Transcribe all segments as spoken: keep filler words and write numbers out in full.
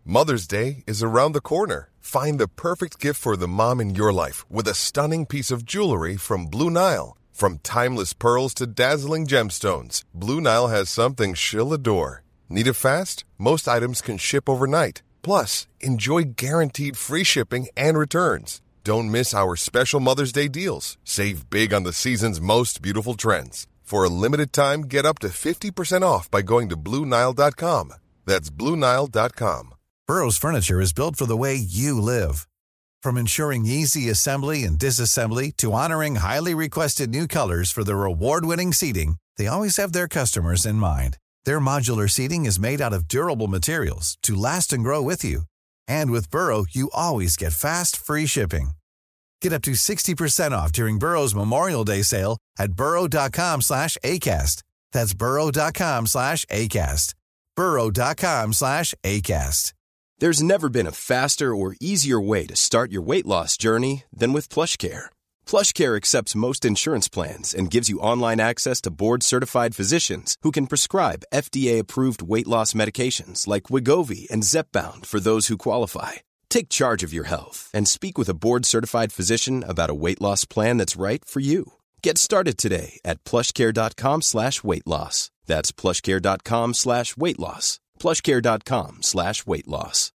Mother's Day is around the corner. Find the perfect gift for the mom in your life with a stunning piece of jewelry from Blue Nile. From timeless pearls to dazzling gemstones, Blue Nile has something she'll adore. Need it fast? Most items can ship overnight. Plus, enjoy guaranteed free shipping and returns. Don't miss our special Mother's Day deals. Save big on the season's most beautiful trends. For a limited time, get up to fifty percent off by going to Blue Nile dot com. That's Blue Nile dot com. Burrow's furniture is built for the way you live. From ensuring easy assembly and disassembly to honoring highly requested new colors for their award-winning seating, they always have their customers in mind. Their modular seating is made out of durable materials to last and grow with you. And with Burrow, you always get fast, free shipping. Get up to sixty percent off during Burrow's Memorial Day sale at burrow dot com slash ACAST. That's burrow dot com slash ACAST. burrow dot com slash ACAST. There's never been a faster or easier way to start your weight loss journey than with PlushCare. PlushCare accepts most insurance plans and gives you online access to board-certified physicians who can prescribe F D A-approved weight loss medications like Wegovy and Zepbound for those who qualify. Take charge of your health and speak with a board-certified physician about a weight loss plan that's right for you. Get started today at plushcare dot com slash weight loss. That's plushcare dot com slash weight loss. plushcare dot com slash weight loss.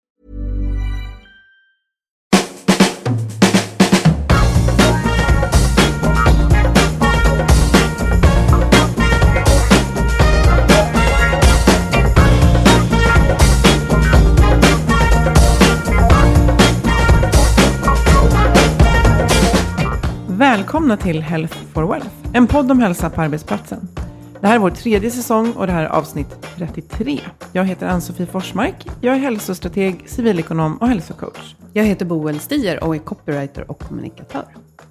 Välkomna till Health for Wealth, en podd om hälsa på arbetsplatsen. Det här är vår tredje säsong och det här är avsnitt trettiotre. Jag heter Ann-Sofie Forsmark, jag är hälsostrateg, civilekonom och hälsocoach. Jag heter Boel Stier och är copywriter och kommunikatör.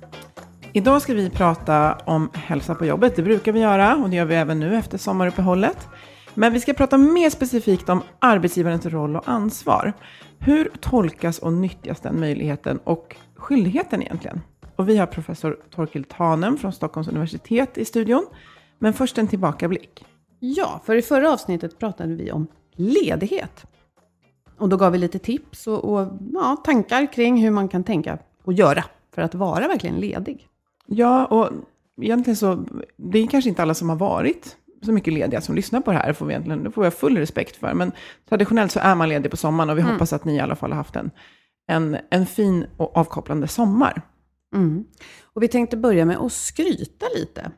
Idag ska vi prata om hälsa på jobbet, det brukar vi göra och det gör vi även nu efter sommaruppehållet. Men vi ska prata mer specifikt om arbetsgivarens roll och ansvar. Hur tolkas och nyttjas den möjligheten och skyldigheten egentligen? Och vi har professor Torkild Tanem från Stockholms universitet i studion. Men först en tillbakablick. Ja, för i förra avsnittet pratade vi om ledighet. Och då gav vi lite tips och, och ja, tankar kring hur man kan tänka och göra för att vara verkligen ledig. Ja, och egentligen så, det är kanske inte alla som har varit så mycket lediga som lyssnar på det här. Får vi egentligen, det får jag full respekt för. Men traditionellt så är man ledig på sommaren och vi mm. hoppas att ni i alla fall har haft en, en, en fin och avkopplande sommar. Mm. Och vi tänkte börja med att skryta lite.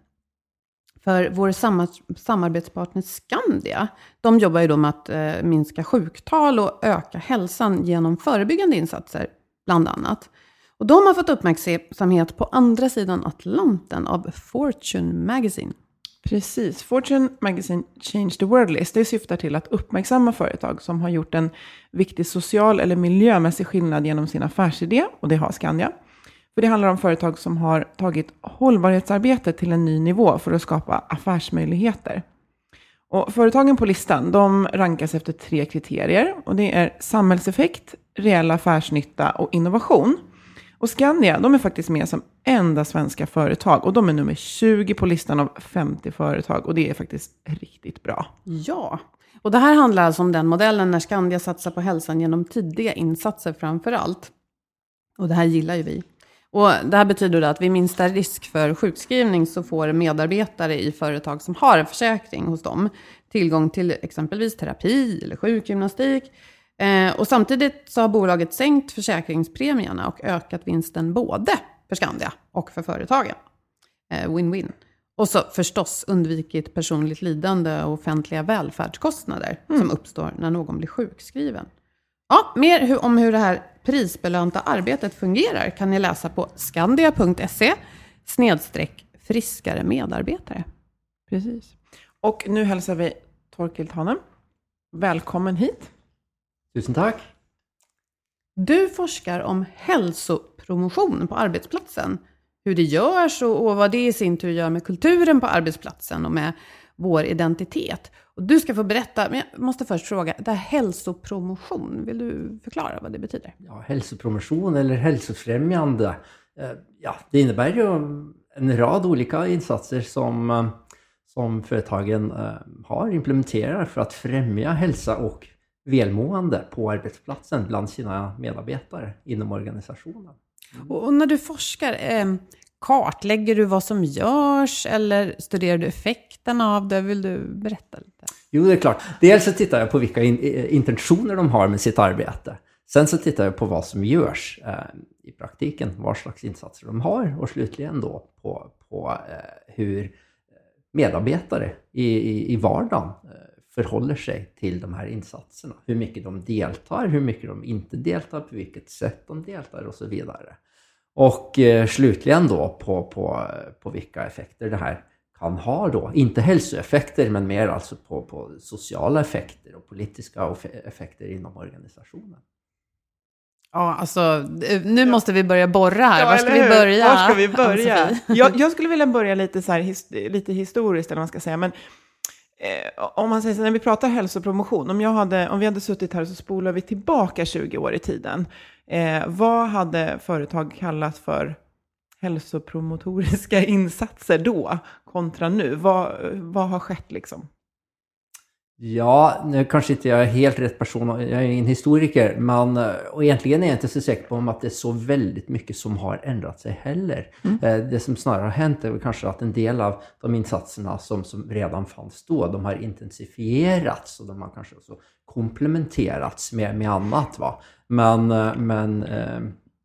För vår sam- samarbetspartner Skandia, de jobbar ju då med att eh, minska sjuktal och öka hälsan genom förebyggande insatser, bland annat. Och de har fått uppmärksamhet på andra sidan Atlanten av Fortune Magazine. Precis, Fortune Magazine Change the World List, det syftar till att uppmärksamma företag som har gjort en viktig social eller miljömässig skillnad genom sin affärsidé, och det har Skandia. För det handlar om företag som har tagit hållbarhetsarbetet till en ny nivå för att skapa affärsmöjligheter. Och företagen på listan, de rankas efter tre kriterier. Och det är samhällseffekt, reell affärsnytta och innovation. Och Skandia, de är faktiskt med som enda svenska företag. Och de är nummer tjugo på listan av femtio företag. Och det är faktiskt riktigt bra. Ja, och det här handlar alltså om den modellen när Skandia satsar på hälsan genom tidiga insatser framför allt. Och det här gillar ju vi. Och det här betyder att vid minsta risk för sjukskrivning så får medarbetare i företag som har en försäkring hos dem tillgång till exempelvis terapi eller sjukgymnastik. Eh, och samtidigt så har bolaget sänkt försäkringspremierna och ökat vinsten både för Skandia och för företagen. Eh, win-win. Och så förstås undvikit personligt lidande och offentliga välfärdskostnader mm. som uppstår när någon blir sjukskriven. Ja, mer hu- om hur det här prisbelönta arbetet fungerar kan ni läsa på skandia punkt se snedstreck friskare medarbetare. Precis. Och nu hälsar vi Torkild Tanem. Välkommen hit. Tusen tack. Du forskar om hälsopromotion på arbetsplatsen. Hur det görs och, och vad det i sin tur gör med kulturen på arbetsplatsen och med vår identitet. Och du ska få berätta, men jag måste först fråga, det här hälsopromotion, vill du förklara vad det betyder? Ja, hälsopromotion eller hälsofrämjande, ja, det innebär ju en rad olika insatser som, som företagen har implementerar för att främja hälsa och välmående på arbetsplatsen bland sina medarbetare inom organisationen. Och när du forskar, eh, kartlägger du vad som görs eller studerar du effekterna av det? Vill du berätta lite? Jo, det är klart. Dels så tittar jag på vilka in- intentioner de har med sitt arbete. Sen så tittar jag på vad som görs eh, i praktiken, vad slags insatser de har. Och slutligen då på, på eh, hur medarbetare i, i, i vardagen eh, förhåller sig till de här insatserna. Hur mycket de deltar, hur mycket de inte deltar, på vilket sätt de deltar och så vidare. Och eh, slutligen då på, på, på vilka effekter det här kan ha då. Inte hälsoeffekter men mer alltså på, på sociala effekter och politiska effekter inom organisationen. Ja, alltså nu måste vi börja borra här. Ja, Var ska vi börja? Var ska vi börja? jag, jag skulle vilja börja lite, så här, his, lite historiskt eller vad man ska säga. Men eh, om man säger så, när vi pratar hälsopromotion. Om, jag hade, om vi hade suttit här så spolar vi tillbaka tjugo år i tiden. Eh, vad hade företag kallat för hälsopromotoriska insatser då kontra nu? Vad, vad har skett liksom? Ja, nu kanske inte jag är helt rätt person, jag är ingen historiker, men och egentligen är jag inte så säker på att det är så väldigt mycket som har ändrat sig heller. Mm. Det som snarare har hänt är väl kanske att en del av de insatserna som, som redan fanns då, de har intensifierats och de har kanske också komplementerats med, med annat. Va? Men, men eh,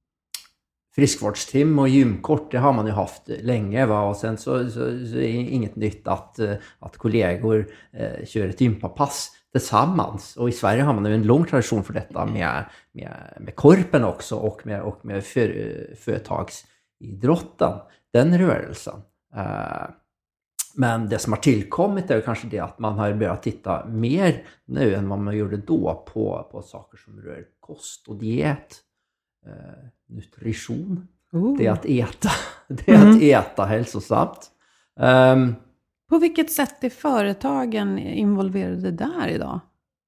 friskvårdsteam och gymkort, det har man ju haft länge. Va? Och sen så, så, så är det inget nytt att, att kollegor eh, kör ett gympapass tillsammans. Och i Sverige har man ju en lång tradition för detta med, med, med korpen också och med, och med för, företagsidrotten, den rörelsen. Eh, men det som har tillkommit är kanske det att man har börjat titta mer nu än vad man gjorde då på, på saker som rör kost och diet. Uh, nutrition. Uh. Det är att äta. Det är mm. att äta hälsosamt. Um, på vilket sätt är företagen involverade där idag?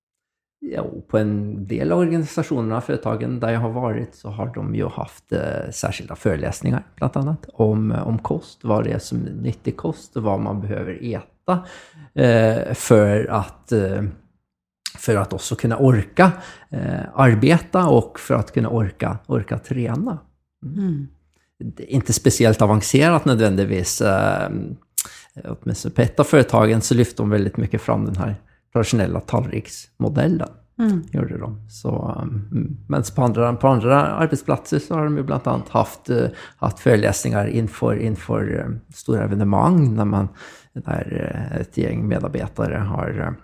Ja, på en del av organisationerna, företagen där jag har varit, så har de ju haft uh, särskilda föreläsningar bland annat om, om kost. Vad det är som är nyttig kost och vad man behöver äta uh, för att uh, för att också kunna orka eh, arbeta och för att kunna orka, orka träna. Mm. Det är inte speciellt avancerat nödvändigtvis. Eh, åtminstone på ett av företagen så lyfter de väldigt mycket fram den här traditionella tallriksmodellen. Mm. Gjorde de. Så, um, men på andra, på andra arbetsplatser så har de ju bland annat haft, uh, haft föreläsningar inför, inför uh, stora evenemang när man, där uh, ett gäng medarbetare har uh,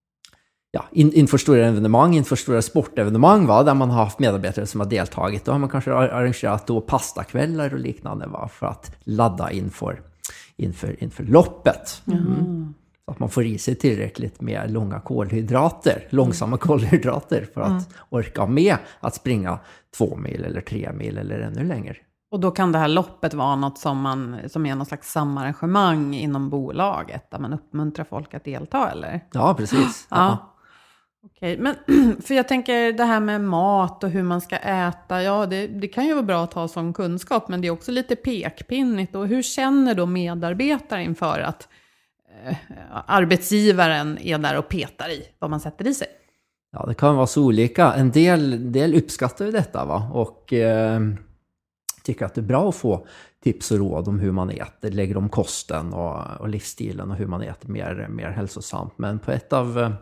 Ja, in, inför stora evenemang, inför stora sportevenemang, va, där man har haft medarbetare som har deltagit. Då har man kanske arrangerat då pastakvällar och liknande, va, för att ladda inför, inför, inför loppet. Mm. Så att man får i sig tillräckligt med långa kolhydrater, långsamma kolhydrater för att mm. orka med att springa två mil eller tre mil eller ännu längre. Och då kan det här loppet vara något som, man, som är någon slags samarrangemang inom bolaget där man uppmuntrar folk att delta, eller? Ja, precis. Ja. Ja. Okej, men för jag tänker det här med mat och hur man ska äta, ja det, det kan ju vara bra att ha som kunskap, men det är också lite pekpinnigt. Och hur känner då medarbetare inför att eh, arbetsgivaren är där och petar i vad man sätter i sig? Ja, det kan vara så olika. En del, del uppskattar ju detta, va? Och eh, tycker att det är bra att få tips och råd om hur man äter, lägger om kosten och, och livsstilen och hur man äter mer, mer hälsosamt. Men på ett av... Eh,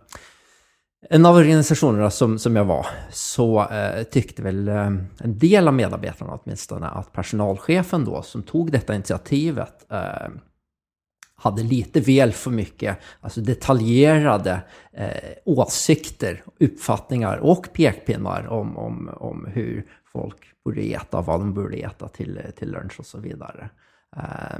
En av organisationerna som, som jag var så eh, tyckte väl eh, en del av medarbetarna åtminstone att personalchefen då som tog detta initiativet eh, hade lite väl för mycket alltså detaljerade eh, åsikter, uppfattningar och pekpinnar om, om, om hur folk borde äta, vad de borde äta till, till lunch och så vidare. Eh,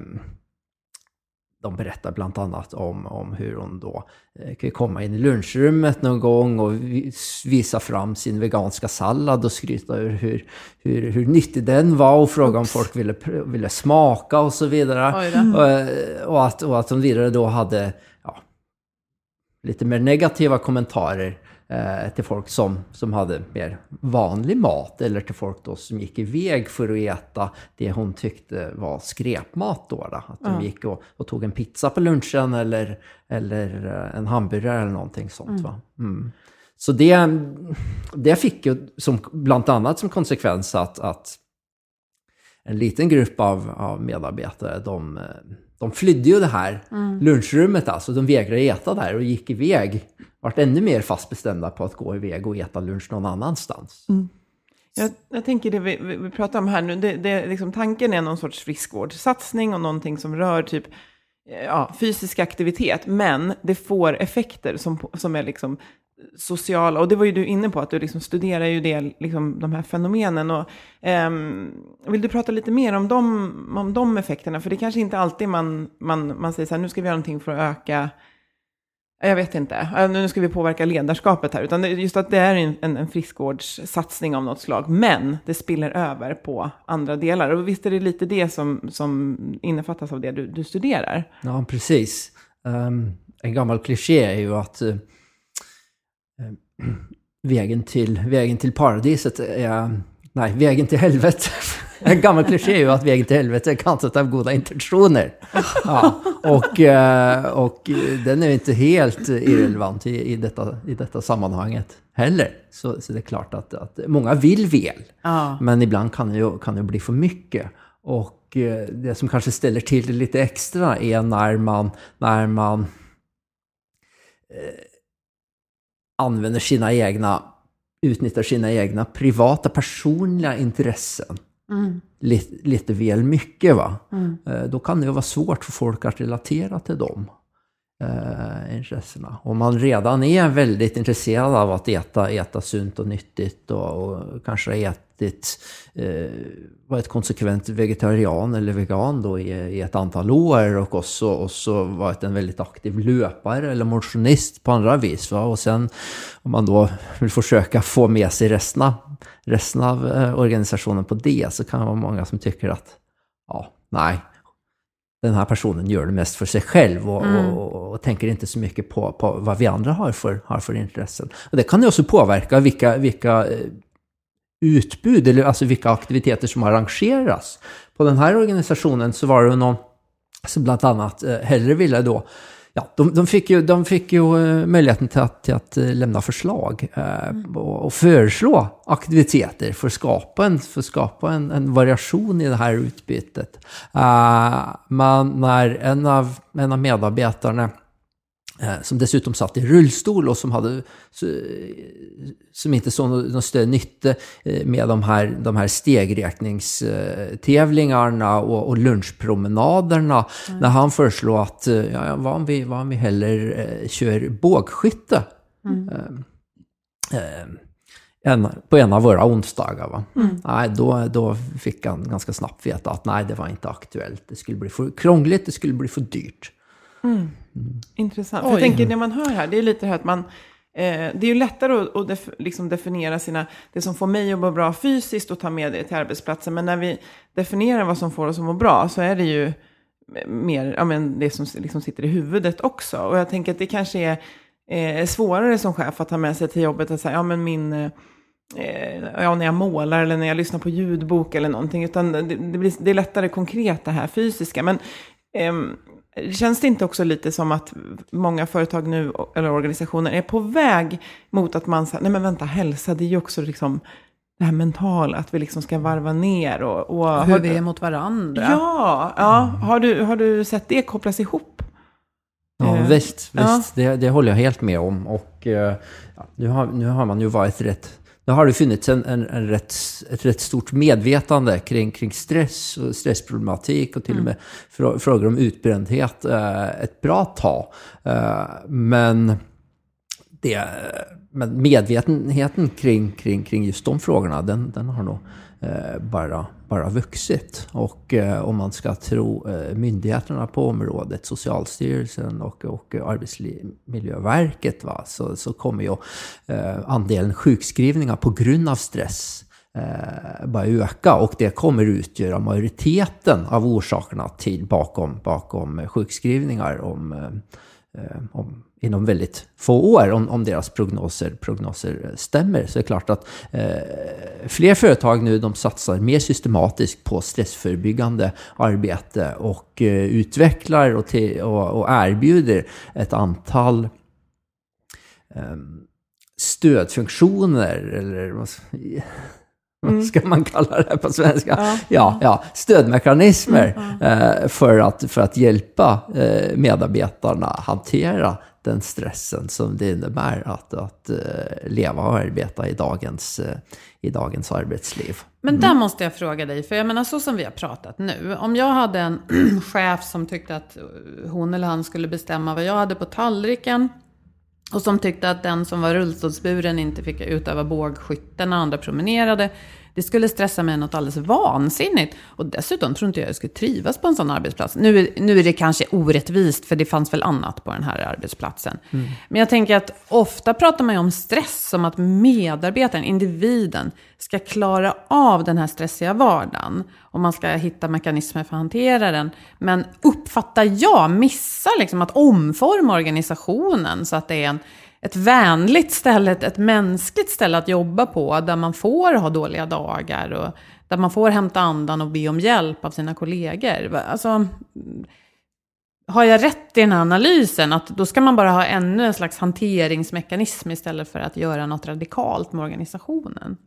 De berättar bland annat om, om hur hon då eh, kan komma in i lunchrummet någon gång och visa fram sin veganska sallad och skryta över hur, hur, hur nyttig den var och fråga Oops. om folk ville, ville smaka och så vidare. Och, och, att, och att de vidare då hade ja, lite mer negativa kommentarer eh, till folk som, som hade mer vanlig mat eller till folk då som gick iväg för att äta det hon tyckte var skräpmat då. då. Att de mm. gick och, och tog en pizza på lunchen eller, eller en hamburgare eller någonting sånt. Mm. Va? Mm. så det, det fick ju som, bland annat som konsekvens att, att en liten grupp av, av medarbetare, de, de flydde ju det här mm. lunchrummet, alltså de vägrade äta där och gick iväg, vart ännu mer fast bestämda på att gå iväg och äta lunch någon annanstans. Mm. Jag, jag tänker det vi, vi pratar om här nu, det, det, liksom, tanken är någon sorts friskvårdssatsning och någonting som rör typ ja, fysisk aktivitet, men det får effekter som, som är liksom sociala, och det var ju du inne på att du liksom studerar ju det, liksom, de här fenomenen, och um, vill du prata lite mer om de, om de effekterna, för det kanske inte alltid man, man, man säger så här, nu ska vi göra någonting för att öka, jag vet inte, nu ska vi påverka ledarskapet här, utan just att det är en, en, en friskvårdssatsning av något slag, men det spiller över på andra delar, och visst är det lite det som, som innefattas av det du, du studerar? Ja, precis. Um, en gammal kliché är ju att uh, vägen till, vägen till paradiset är, nej, vägen till helvetet. En gammal kliché är ju att vägen till helvetet är kantat av goda intentioner. Ja, och, och den är inte helt irrelevant i, i, detta, i detta sammanhanget heller. Så, så det är klart att, att många vill väl, ja. Men ibland kan det, ju, kan det bli för mycket. Och det som kanske ställer till det lite extra är när man, när man eh, använder sina egna, utnyttjar sina egna privata, personliga intressen. Mm. Lite, lite väl mycket, va? Mm. Eh, då kan det ju vara svårt för folk att relatera till dem eh, intressena. Om man redan är väldigt intresserad av att äta, äta sunt och nyttigt och, och kanske har ätit eh, var ett konsekvent vegetarian eller vegan då i, i ett antal år, och också, och så varit en väldigt aktiv löpare eller motionist på andra vis, va? Och sen om man då vill försöka få med sig resten av, resten av eh, organisationen på det, så kan det vara många som tycker att ja, nej, den här personen gör det mest för sig själv och, mm. och, och, och tänker inte så mycket på, på vad vi andra har för, har för intressen. Och det kan ju också påverka vilka, vilka eh, utbud, eller alltså vilka aktiviteter som arrangeras. På den här organisationen så var det någon som bland annat eh, hellre ville då, ja, de, de, fick ju, de fick ju eh, möjligheten till att, till att eh, lämna förslag eh, mm. och, och föreslå aktiviteter för att skapa en, för att skapa en, en variation i det här utbytet. Uh, men när en av, en av medarbetarna som dessutom satt i rullstol och som hade som inte såg någon, någon större nytta med de här, de här stegräkningstävlingarna och, och lunchpromenaderna, mm. när han föreslog att ja, vad om vi, vad om vi heller eh, kör bågskytte mm. eh, eh, en, på en av våra onsdagar, va? Mm. Nej, då, då fick han ganska snabbt veta att nej, det var inte aktuellt, det skulle bli för krångligt, det skulle bli för dyrt. Mm. Mm. Intressant. För jag tänker, det man hör här, det är lite här att man, eh, det är ju lättare att, att def, liksom definiera sina, det som får mig att må bra fysiskt och ta med det till arbetsplatsen. Men när vi definierar vad som får oss att må bra, så är det ju mer ja, men det som liksom sitter i huvudet också. Och jag tänker att det kanske är eh, svårare som chef att ta med sig till jobbet att säga, ja men min... Eh, ja, när jag målar eller när jag lyssnar på ljudbok eller någonting, utan det, det, blir, det är lättare konkret det här fysiska. Men eh, känns det inte också lite som att många företag nu, eller organisationer, är på väg mot att man säger, nej men vänta, hälsa, det är ju också liksom det här mentala, att vi liksom ska varva ner och, och hur har, vi är mot varandra. Ja, ja. Har du, har du sett det kopplas ihop? Ja, uh, visst, ja. visst. Det, det håller jag helt med om. Och uh, ja, nu, har, nu har man ju varit rätt... Nu har det funnits en, en, en rätt, ett rätt stort medvetande kring, kring stress och stressproblematik och till mm. och med frå, frågor om utbrändhet eh, ett bra tag. Eh, men, det, men medvetenheten kring, kring, kring just de frågorna, den, den har nog eh, bara, bara vuxit. Och eh, om man ska tro eh, myndigheterna på området, Socialstyrelsen och, och Arbetsmiljöverket, va, så, så kommer ju eh, andelen sjukskrivningar på grund av stress eh, bara öka, och det kommer utgöra majoriteten av orsakerna till bakom, bakom sjukskrivningar om, eh, om inom väldigt få år, om, om deras prognoser, prognoser stämmer. Så är det klart att eh, fler företag nu, de satsar mer systematiskt på stressförebyggande arbete och eh, utvecklar och, te, och, och erbjuder ett antal eh, stödfunktioner eller vad ska, vad ska man kalla det här på svenska? Ja, ja, ja stödmekanismer mm, eh, för, att, för att hjälpa eh, medarbetarna hantera den stressen som det innebär att, att uh, leva och arbeta i dagens, uh, i dagens arbetsliv. Men där måste jag fråga dig, för jag menar så som vi har pratat nu. Om jag hade en chef som tyckte att hon eller han skulle bestämma vad jag hade på tallriken och som tyckte att den som var rullstolsburen inte fick utöva bågskytte när andra promenerade. Det skulle stressa mig något alldeles vansinnigt. Och dessutom tror inte jag jag skulle trivas på en sån arbetsplats. Nu, nu är det kanske orättvist, för det fanns väl annat på den här arbetsplatsen. Mm. Men jag tänker att ofta pratar man ju om stress som att medarbetaren, individen, ska klara av den här stressiga vardagen. Och man ska hitta mekanismer för att hantera den. Men uppfattar jag, missar liksom att omforma organisationen så att det är en ett vänligt ställe, ett mänskligt ställe att jobba på, där man får ha dåliga dagar och där man får hämta andan och be om hjälp av sina kollegor. Alltså, har jag rätt i den här analysen att då ska man bara ha ännu en slags hanteringsmekanism istället för att göra något radikalt med organisationen?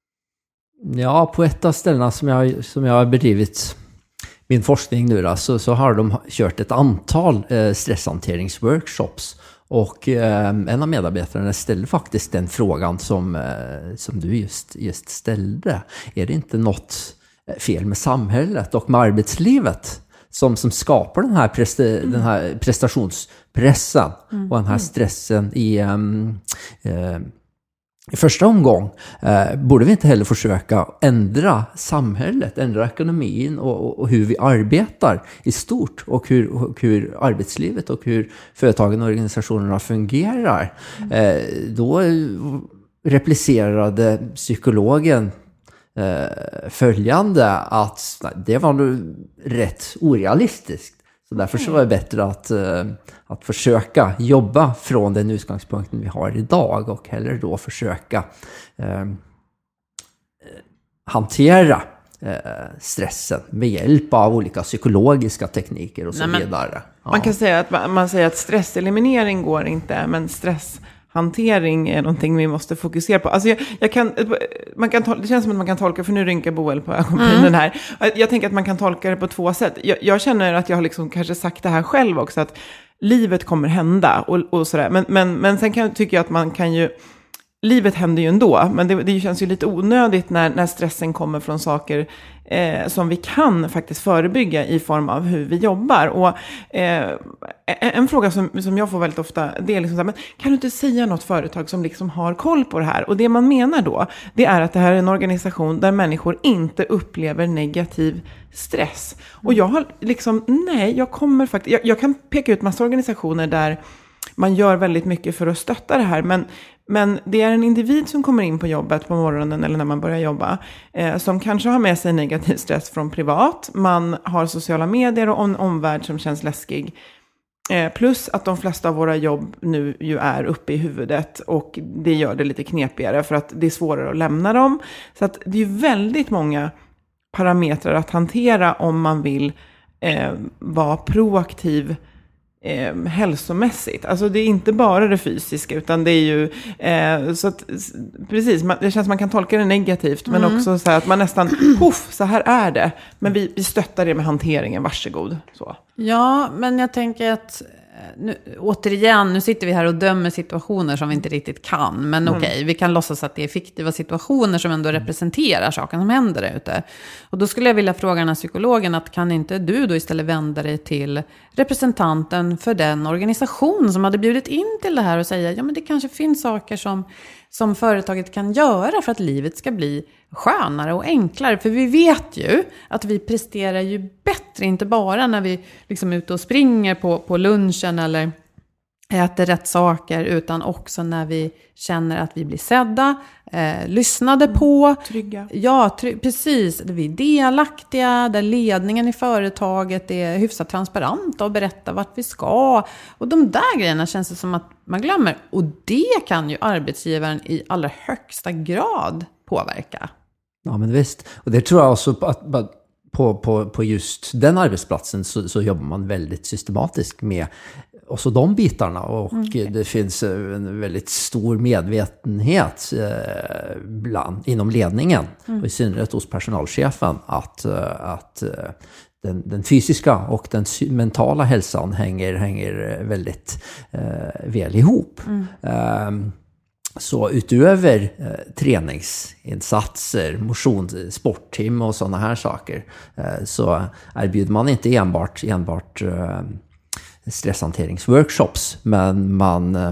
Ja, på ett av ställena som jag, som jag har bedrivit min forskning nu då, så, så har de kört ett antal eh, stresshanteringsworkshops. Och eh, en av medarbetarna ställde faktiskt den frågan som, eh, som du just, just ställde. Är det inte något fel med samhället och med arbetslivet som, som skapar den här, presta- mm. den här prestationspressen mm. och den här stressen i, eh, i första omgång? Eh, borde vi inte heller försöka ändra samhället, ändra ekonomin och, och, och hur vi arbetar i stort och hur, och hur arbetslivet och hur företagen och organisationerna fungerar? Mm. Eh, då replicerade psykologen eh, följande att nej, det var nog rätt orealistiskt. Så därför så var det bättre att, att försöka jobba från den utgångspunkten vi har idag och hellre då försöka eh, hantera eh, stressen med hjälp av olika psykologiska tekniker och så Nej, vidare. Ja. Man kan säga att man, man säger att stresseliminering går inte, men stress hantering är någonting vi måste fokusera på. Alltså jag, jag kan, man kan tol- det känns som att man kan tolka, för nu rynkar Boel på ögonbrynen mm. här. Jag tänker att man kan tolka det på två sätt. Jag, jag känner att jag har liksom kanske sagt det här själv också, att livet kommer hända och, och sådär. Men, men, men sen kan, tycker jag att man kan ju, livet händer ju ändå, men det, det känns ju lite onödigt när, när stressen kommer från saker eh, som vi kan faktiskt förebygga i form av hur vi jobbar. Och eh, en, en fråga som, som jag får väldigt ofta, det är liksom så här, men kan du inte säga något företag som liksom har koll på det här? Och det man menar då, det är att det här är en organisation där människor inte upplever negativ stress. Och jag har liksom, nej, jag kommer faktiskt, jag, jag kan peka ut massa organisationer där man gör väldigt mycket för att stötta det här, men Men det är en individ som kommer in på jobbet på morgonen eller när man börjar jobba eh, som kanske har med sig negativ stress från privat. Man har sociala medier och en omvärld som känns läskig. Eh, plus att de flesta av våra jobb nu ju är uppe i huvudet och det gör det lite knepigare för att det är svårare att lämna dem. Så att det är ju väldigt många parametrar att hantera om man vill eh, vara proaktiv Eh, hälsomässigt. Alltså det är inte bara det fysiska, utan det är ju eh, så att, precis, man, det känns som man kan tolka det negativt, mm. men också så här att man nästan puff, så här är det, men vi, vi stöttar det med hanteringen, varsågod så. Ja, men jag tänker att nu, återigen, nu sitter vi här och dömer situationer som vi inte riktigt kan. Men mm. okej, okay, vi kan låtsas att det är fiktiva situationer som ändå representerar saken som händer där ute. Och då skulle jag vilja fråga den här psykologen att kan inte du då istället vända dig till representanten för den organisation som hade bjudit in till det här och säga, ja men det kanske finns saker som, som företaget kan göra för att livet ska bli skönare och enklare. För vi vet ju att vi presterar ju bättre, inte bara när vi liksom är ute och springer på, på lunchen eller äter rätt saker, utan också när vi känner att vi blir sedda, eh, lyssnade på. Trygga. Ja, try- precis. Vi är delaktiga, där ledningen i företaget är hyfsat transparent och berättar vart vi ska. Och de där grejerna känns det som att man glömmer. Och det kan ju arbetsgivaren i allra högsta grad påverka. Ja, men visst. Och det tror jag också att, att på, på, på just den arbetsplatsen så, så jobbar man väldigt systematiskt med och så de bitarna. Och Mm. det finns en väldigt stor medvetenhet eh, bland, inom ledningen. Mm. Och i synnerhet hos personalchefen. Att, att den, den fysiska och den mentala hälsan hänger, hänger väldigt eh, väl ihop. Mm. Um, Så utöver eh, träningsinsatser, motion, sporttim och sådana här saker eh, så erbjuder man inte enbart, enbart eh, stresshanteringsworkshops, men man, eh,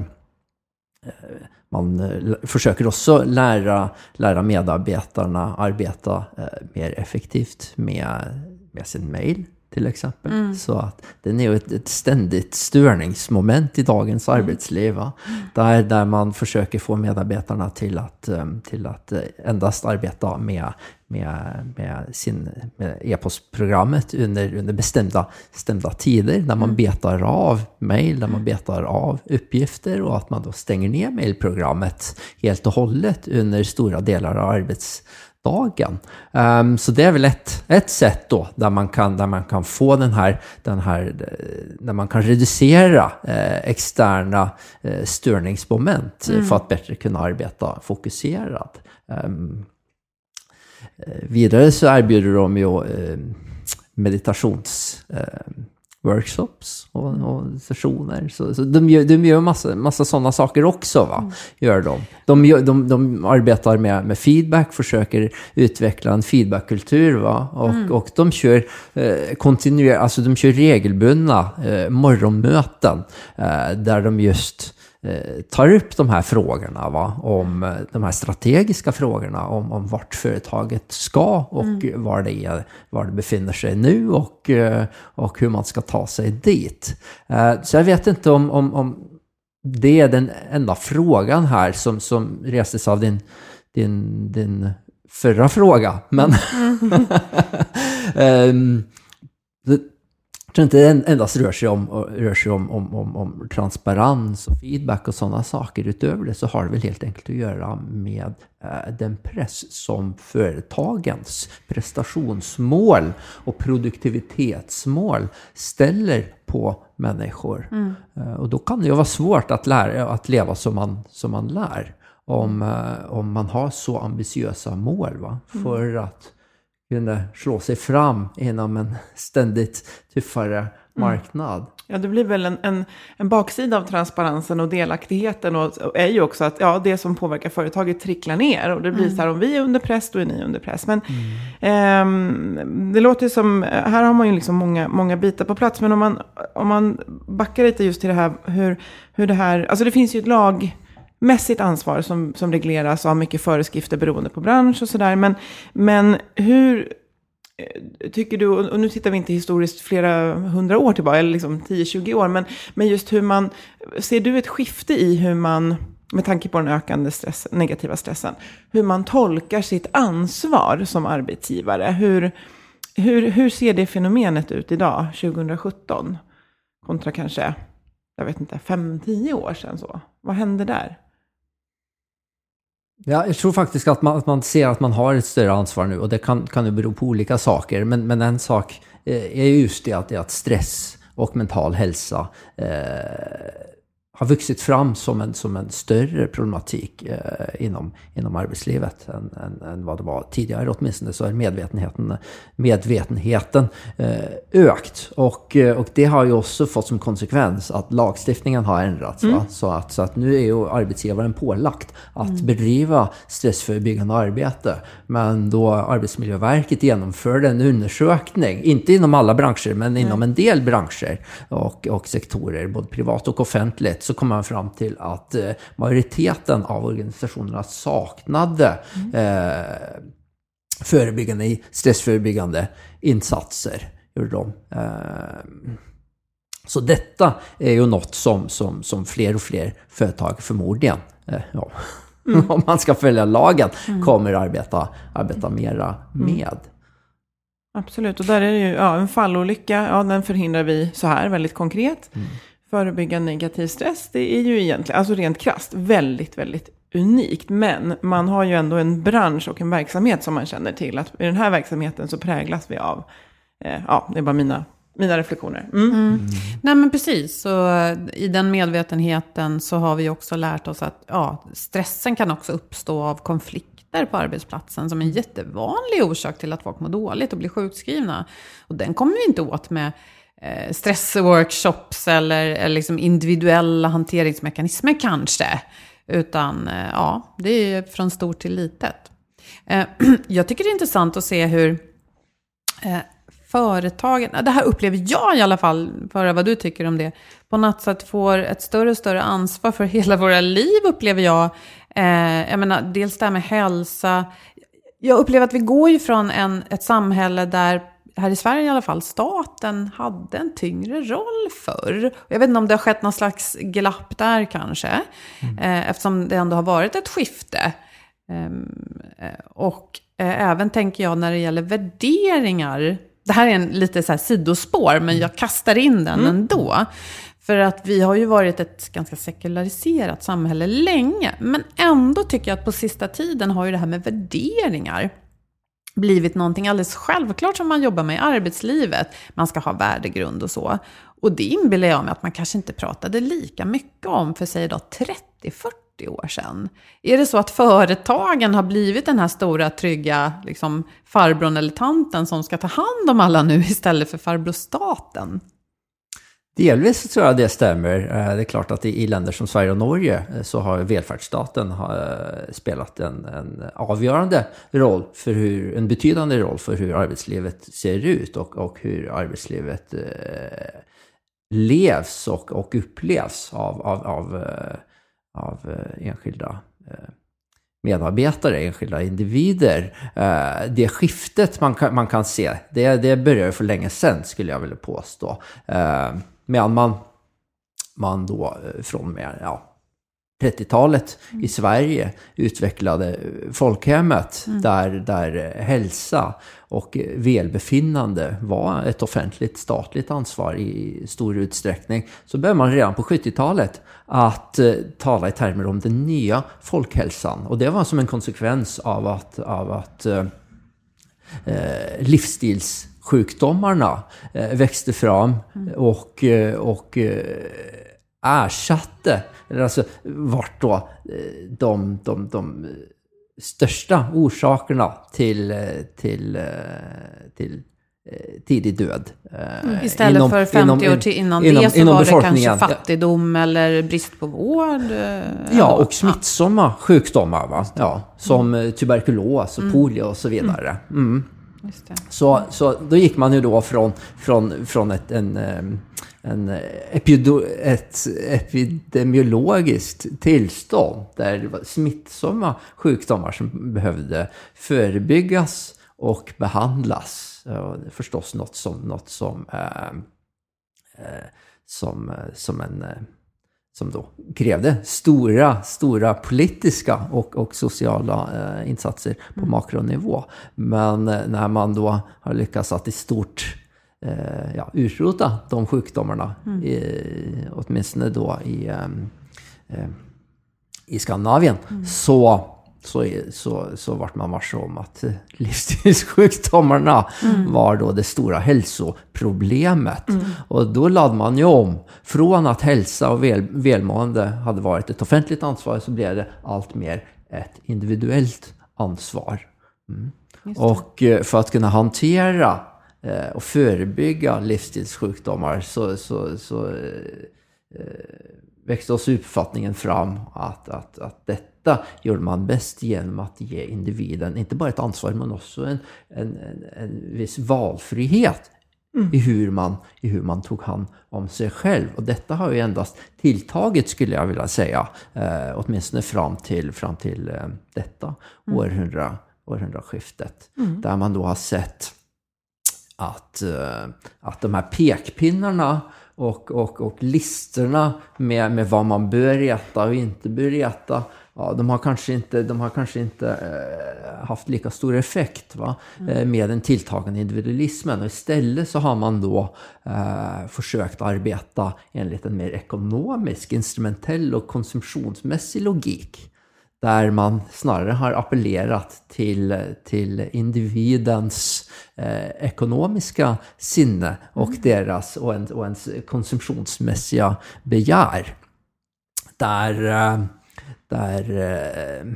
man eh, försöker också lära, lära medarbetarna arbeta eh, mer effektivt med, med sin mail till exempel. Mm. Så att den är ju ett, ett ständigt störningsmoment i dagens mm. arbetsliv. Va? Där, där man försöker få medarbetarna till att, till att endast arbeta med, med, med, sin, med e-postprogrammet under, under bestämda, bestämda tider. Där man mm. betar av mejl, där man betar av uppgifter och att man då stänger ner mejlprogrammet helt och hållet under stora delar av arbets dagen. Um, så det är väl ett, ett sätt då där man kan, där man kan få den här, den här där man kan reducera eh, externa eh, störningsmoment mm. för att bättre kunna arbeta fokuserat. Um, vidare så erbjuder de ju eh, meditations eh, workshops och, och sessioner. Så, så de gör, de gör massa, massa sådana saker också, va? Mm. Gör de. De, gör, de, de arbetar med, med feedback, försöker utveckla en feedbackkultur, va? Och, mm. och de kör eh, kontinuer, alltså de kör regelbundna eh, morgonmöten eh, där de just tar upp de här frågorna, va? Om de här strategiska frågorna om, om vart företaget ska och mm. var, det är, var det befinner sig nu och, och hur man ska ta sig dit. Så jag vet inte om, om, om det är den enda frågan här som, som restes av din, din, din förra fråga. Men mm. um, det, jag tror inte det endast rör sig, om, rör sig om, om, om, om transparens och feedback och sådana saker. Utöver det så har det väl helt enkelt att göra med eh, den press som företagens prestationsmål och produktivitetsmål ställer på människor. Mm. Eh, och då kan det ju vara svårt att, lära, att leva som man, som man lär om, eh, om man har så ambitiösa mål, va? För mm. att kunna slå sig fram inom en ständigt tuffare marknad. Mm. Ja, det blir väl en, en, en baksida av transparensen och delaktigheten och, och är ju också att ja, det som påverkar företaget tricklar ner och det blir mm. så här, om vi är under press då är ni under press. Men mm. eh, det låter som, här har man ju liksom många, många bitar på plats, men om man, om man backar lite just till det här, hur, hur det här, alltså det finns ju ett lag mässigt ansvar som, som regleras av mycket föreskrifter beroende på bransch och sådär. Men, men hur tycker du, och nu tittar vi inte historiskt flera hundra år tillbaka, eller liksom tio till tjugo år, men, men just hur man, ser du ett skifte i hur man, med tanke på den ökande stress, negativa stressen, hur man tolkar sitt ansvar som arbetsgivare? Hur, hur, hur ser det fenomenet ut idag, tjugohundrasjutton, kontra kanske, jag vet inte, fem till tio år sedan så? Vad händer där? Ja, jag tror faktiskt att man, att man ser att man har ett större ansvar nu, och det kan, kan ju bero på olika saker. Men, men en sak är just det att, det att stress och mental hälsa eh, har vuxit fram som en, som en större problematik eh, inom, inom arbetslivet än, än, än vad det var tidigare. Åtminstone så är medvetenheten, medvetenheten eh, ökt. Och, och det har ju också fått som konsekvens att lagstiftningen har ändrats. Mm. Va? Så, att, så att nu är ju arbetsgivaren pålagt att mm. bedriva stressförebyggande arbete. Men då Arbetsmiljöverket genomförde en undersökning, inte inom alla branscher men inom mm. en del branscher och, och sektorer, både privat och offentligt, så kom man fram till att eh, majoriteten av organisationerna saknade mm. eh, förebyggande, stressförebyggande insatser. De. Eh, så detta är ju något som, som, som fler och fler företag förmodligen, eh, ja, mm. om man ska följa lagen, mm. kommer arbeta, arbeta mera med. Mm. Absolut, och där är det ju ja, en fallolycka, ja, den förhindrar vi så här väldigt konkret. Mm. Förebygga negativ stress, det är ju egentligen, alltså rent krasst, väldigt, väldigt unikt. Men man har ju ändå en bransch och en verksamhet som man känner till. Att i den här verksamheten så präglas vi av, eh, ja, det är bara mina mina reflektioner. Mm. Mm. Mm. Nej men precis, så i den medvetenheten så har vi också lärt oss att ja, stressen kan också uppstå av konflikter på arbetsplatsen som en jättevanlig orsak till att folk mår dåligt och blir sjukskrivna. Och den kommer vi inte åt med eh, stressworkshops eller, eller liksom individuella hanteringsmekanismer kanske. Utan eh, ja, det är från stort till litet. Eh, jag tycker det är intressant att se hur eh, företagen, det här upplever jag i alla fall, för vad du tycker om det, på något sätt får ett större och större ansvar för hela våra liv, upplever jag. Eh, jag menar, dels det här med hälsa. Jag upplever att vi går ju från en, ett samhälle där, här i Sverige i alla fall, staten hade en tyngre roll förr. Jag vet inte om det har skett någon slags glapp där kanske, mm. eh, eftersom det ändå har varit ett skifte. Eh, och eh, även tänker jag när det gäller värderingar. Det här är en lite så här sidospår, men jag kastar in den mm. ändå. För att vi har ju varit ett ganska sekulariserat samhälle länge. Men ändå tycker jag att på sista tiden har ju det här med värderingar blivit någonting alldeles självklart som man jobbar med i arbetslivet. Man ska ha värdegrund och så. Och det inbillar jag mig att man kanske inte pratade lika mycket om för sig då trettio fyrtio år sedan. Är det så att företagen har blivit den här stora trygga liksom, farbrorn eller tanten som ska ta hand om alla nu istället för farbror staten? Delvis tror jag det stämmer. Det är klart att i länder som Sverige och Norge så har välfärdsstaten spelat en, en avgörande roll för hur, en betydande roll för hur arbetslivet ser ut och, och hur arbetslivet eh, levs och, och upplevs av, av, av, av enskilda medarbetare, enskilda individer. Det skiftet man kan, man kan se, det, det börjar för länge sedan skulle jag vilja påstå. Men man, man då från med, ja, trettiotalet mm. i Sverige utvecklade folkhemmet mm. där, där hälsa och välbefinnande var ett offentligt statligt ansvar i stor utsträckning. Så började man redan på sjuttiotalet att eh, tala i termer om den nya folkhälsan. Och det var som en konsekvens av att, av att eh, livsstilssjukdomarna eh, växte fram mm. och, och eh, ersatte, eller alltså vart då de, de, de största orsakerna till, till, till tidig död. Mm, istället inom, för femtio inom, år till innan inom, det så inom var det kanske fattigdom eller brist på vård. Ja, och smittsamma sjukdomar, va? Ja, som mm. tuberkulos och mm. polio och så vidare. Mm. Just det. Så, så då gick man ju då från, från, från ett, en, en epido, ett epidemiologiskt tillstånd där det var smittsamma sjukdomar som behövde förebyggas och behandlas. Och det är förstås något som, något som, eh, eh, som, som en... som då krävde stora, stora politiska och, och sociala eh, insatser på mm. makronivå. Men eh, när man då har lyckats att i stort eh, ja, utrota de sjukdomarna, mm. i, åtminstone då i, eh, i Skandinavien, mm. så, så, så, så vart man varse om att livsstilssjukdomarna mm. var då det stora hälsoproblemet. Mm. Och då lade man ju om. Från att hälsa och väl, välmående hade varit ett offentligt ansvar så blev det allt mer ett individuellt ansvar. Mm. Och för att kunna hantera eh, och förebygga livsstilssjukdomar så, så, så eh, växte oss uppfattningen fram att, att, att detta gör man bäst genom att ge individen inte bara ett ansvar men också en, en, en, en viss valfrihet mm. i, hur man, i hur man tog hand om sig själv. Och detta har ju endast tilltagit, skulle jag vilja säga, eh, åtminstone fram till, fram till eh, detta mm. århundra, århundraskiftet. Mm. Där man då har sett att, eh, att de här pekpinnarna Och, och, och listorna med, med vad man bör äta och inte bör äta, ja, de har kanske inte, de har kanske inte eh, haft lika stor effekt, va? Mm. Eh, med den tilltagande individualismen. Och istället så har man då eh, försökt arbeta enligt en mer ekonomisk, instrumentell och konsumtionsmässig logik. där man snarare har appellerat till, till individens eh, ekonomiska sinne och mm. deras och, en, och ens konsumtionsmässiga begär. Där, eh, där, eh,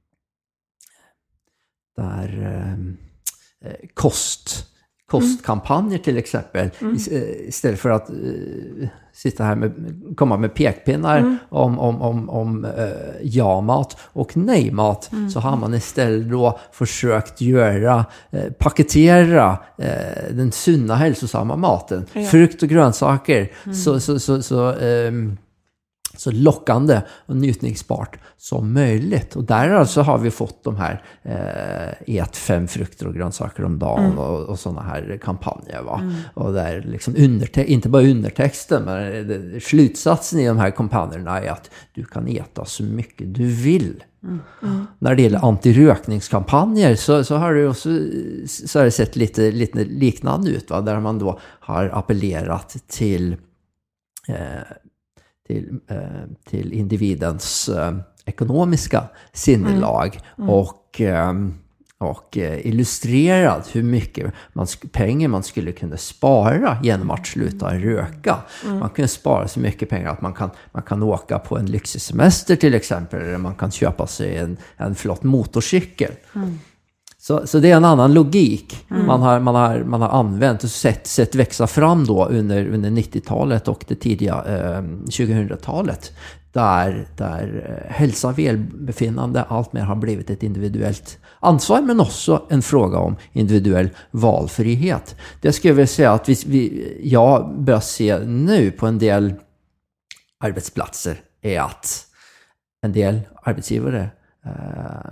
där eh, kost kostkampanjer till exempel mm. istället för att uh, sitta här med komma med pekpinnar mm. om, om, om, om uh, ja-mat och nej-mat mm. så har man istället då försökt göra uh, paketera uh, den sunna hälsosamma maten ja. frukt och grönsaker mm. så, så, så, så um, så lockande och njutningsbart som möjligt. Och där alltså har vi fått de här eh, ät fem frukter och grönsaker om dagen mm. och, och sådana här kampanjer. Va? Mm. Och där liksom underte- inte bara undertexten men det, slutsatsen i de här kampanjerna är att du kan äta så mycket du vill. Mm. Mm. När det gäller antirökningskampanjer så, så har det också så har det sett lite, lite liknande ut. Va? Där man då har appellerat till eh, Till, eh, till individens eh, ekonomiska sinnelag mm. Mm. och, eh, och eh, illustrerat hur mycket man, pengar man skulle kunna spara genom att sluta röka. Mm. Man kan spara så mycket pengar att man kan, man kan åka på en lyxig semester till exempel, eller man kan köpa sig en, en flott motorcykel. Mm. Så, så det är en annan logik mm. man, har, man, har, man har använt och sett, sett växa fram då under, under nittiotalet och det tidiga eh, tjugohundratalet. Där, där eh, hälsa och välbefinnande allt mer har blivit ett individuellt ansvar men också en fråga om individuell valfrihet. Det skulle jag vilja säga att vi, vi, jag börjar se nu på en del arbetsplatser är att en del arbetsgivare eh,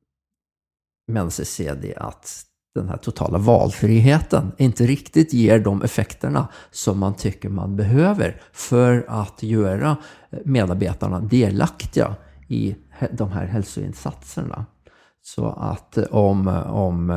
men så ser det att den här totala valfriheten inte riktigt ger de effekterna som man tycker man behöver för att göra medarbetarna delaktiga i de här hälsoinsatserna. Så att om, om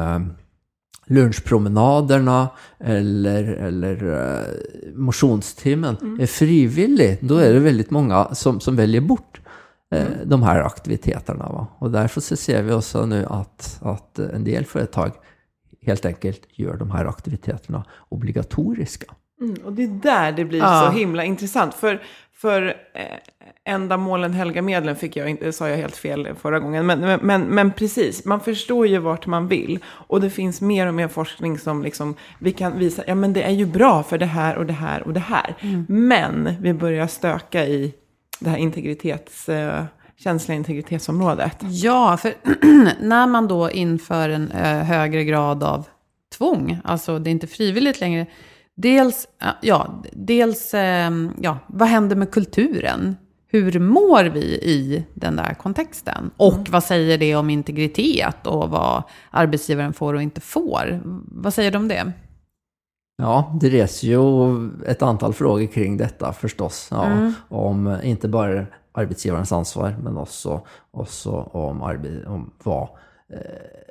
lunchpromenaderna eller, eller motionstimmen mm. är frivillig, då är det väldigt många som, som väljer bort Mm. de här aktiviteterna. Va? Och därför så ser vi också nu att, att en del företag helt enkelt gör de här aktiviteterna obligatoriska. Mm, och det är där det blir ja. så himla intressant. För, för eh, ändamålen helga medlen fick jag inte, sa jag helt fel förra gången. Men, men, men precis, man förstår ju vart man vill. Och det finns mer och mer forskning som liksom, vi kan visa, ja men det är ju bra för det här och det här och det här. Mm. Men vi börjar stöka i det här integritets, uh, känsliga integritetsområdet. Ja, för när man då inför en uh, högre grad av tvång, alltså det är inte frivilligt längre, dels, uh, ja, dels uh, ja, vad händer med kulturen? Hur mår vi i den där kontexten? Och mm. vad säger det om integritet och vad arbetsgivaren får och inte får? Vad säger du om det? Ja, det reser ju ett antal frågor kring detta förstås. Ja, mm. Om inte bara arbetsgivarens ansvar men också, också om, arbe- om vad eh,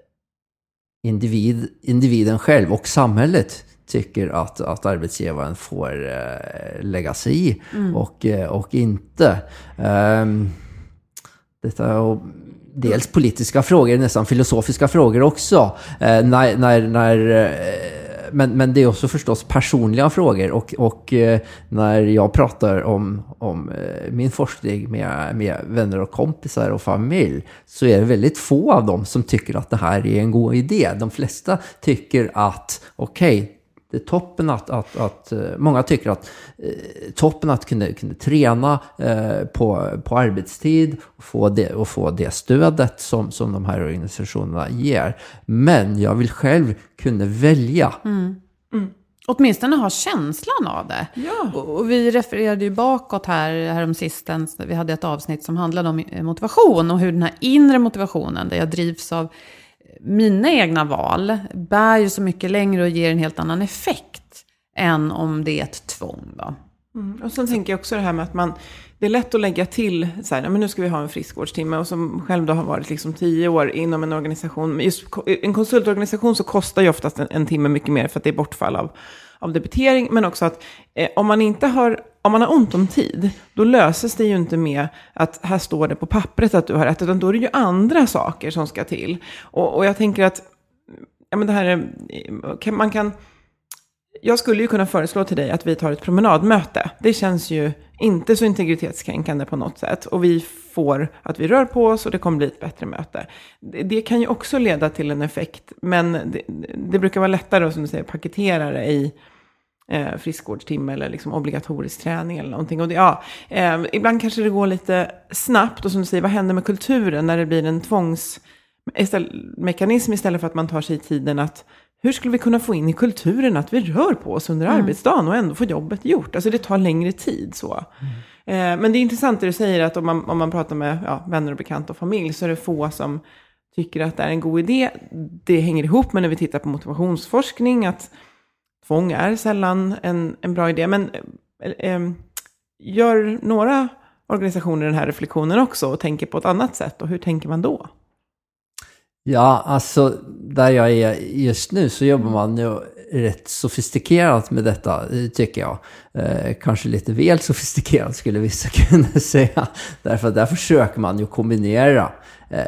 individ, individen själv och samhället tycker att, att arbetsgivaren får eh, lägga sig i mm. och, och inte. Um, detta är dels politiska frågor, nästan filosofiska frågor också. Eh, när... när, när eh, Men, men det är också förstås personliga frågor och, och eh, när jag pratar om, om eh, min forskning med, med vänner och kompisar och familj så är det väldigt få av dem som tycker att det här är en god idé. De flesta tycker att okej, okay, det är toppen att, att, att många tycker att eh, toppen att kunna, kunna träna eh, på, på arbetstid och få det, och få det stödet som, som de här organisationerna ger. Men jag vill själv kunna välja. Mm. Mm. Åtminstone ha känslan av det. Ja. Och, och vi refererade ju bakåt här, här om sistens. Vi hade ett avsnitt som handlade om motivation och hur den här inre motivationen där jag drivs av mina egna val bär ju så mycket längre och ger en helt annan effekt än om det är ett tvång då. Mm. Och sen tänker jag också det här med att man det är lätt att lägga till så här, men nu ska vi ha en friskvårdstimme, och som själv då har varit liksom tio år inom en organisation, just en konsultorganisation, så kostar ju oftast en, en timme mycket mer för att det är bortfall av, av debitering, men också att eh, om man inte har, om man har ont om tid, då löses det ju inte med att här står det på pappret att du har rätt, utan då är det ju andra saker som ska till. Och, och jag tänker att ja, men det här är, man kan, jag skulle ju kunna föreslå till dig att vi tar ett promenadmöte. Det känns ju inte så integritetskränkande på något sätt. Och vi får att vi rör på oss och det kommer bli ett bättre möte. Det, det kan ju också leda till en effekt. Men det, det brukar vara lättare, som du säger, paketera det i eh, friskvårdstimme eller liksom obligatorisk träning eller någonting. Och det, ja, eh, ibland kanske det går lite snabbt. Och som du säger, vad händer med kulturen när det blir en tvångsmekanism istället för att man tar sig i tiden att hur skulle vi kunna få in i kulturen att vi rör på oss under mm. arbetsdagen och ändå få jobbet gjort? Alltså det tar längre tid så. Mm. Eh, men det är intressant det du säger, att om man, om man pratar med ja, vänner och bekanta och familj, så är det få som tycker att det är en god idé. Det hänger ihop med när vi tittar på motivationsforskning, att tvång är sällan en, en bra idé. Men eh, eh, gör några organisationer den här reflektionen också och tänker på ett annat sätt? Och hur tänker man då? Ja, alltså där jag är just nu så jobbar man ju rätt sofistikerat med detta, tycker jag. Eh, kanske lite väl sofistikerat skulle vissa kunna säga. Därför att där försöker man ju kombinera eh,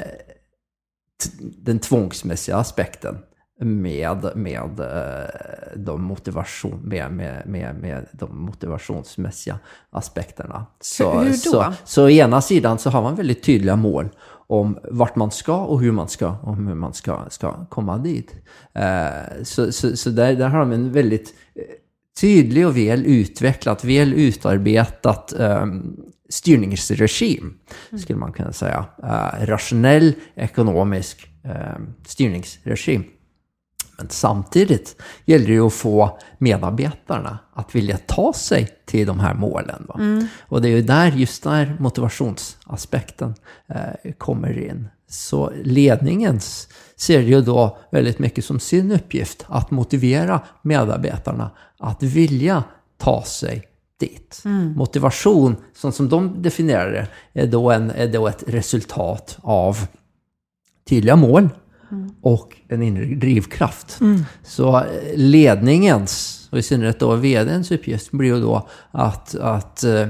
t- den tvångsmässiga aspekten med, med, eh, de motivation, med, med, med, med de motivationsmässiga aspekterna. Så, hur, hur då? Så, så å ena sidan så har man väldigt tydliga mål om vart man ska och hur man ska, och hur man ska, ska komma dit. Eh, så så, så där, där har de en väldigt tydlig och väl utvecklat, väl utarbetat eh, styrningsregim, skulle man kunna säga. Eh, rationell ekonomisk eh, styrningsregim. Men samtidigt gäller det ju att få medarbetarna att vilja ta sig till de här målen. Va? Mm. Och det är ju där, just där motivationsaspekten eh, kommer in. Så ledningen ser ju då väldigt mycket som sin uppgift att motivera medarbetarna att vilja ta sig dit. Mm. Motivation, som, som de definierar det, är då, en, är då ett resultat av tydliga mål. Mm. Och en inre drivkraft. Mm. Så ledningens, och i synnerhet då vdns uppgift, blir ju då att, att uh,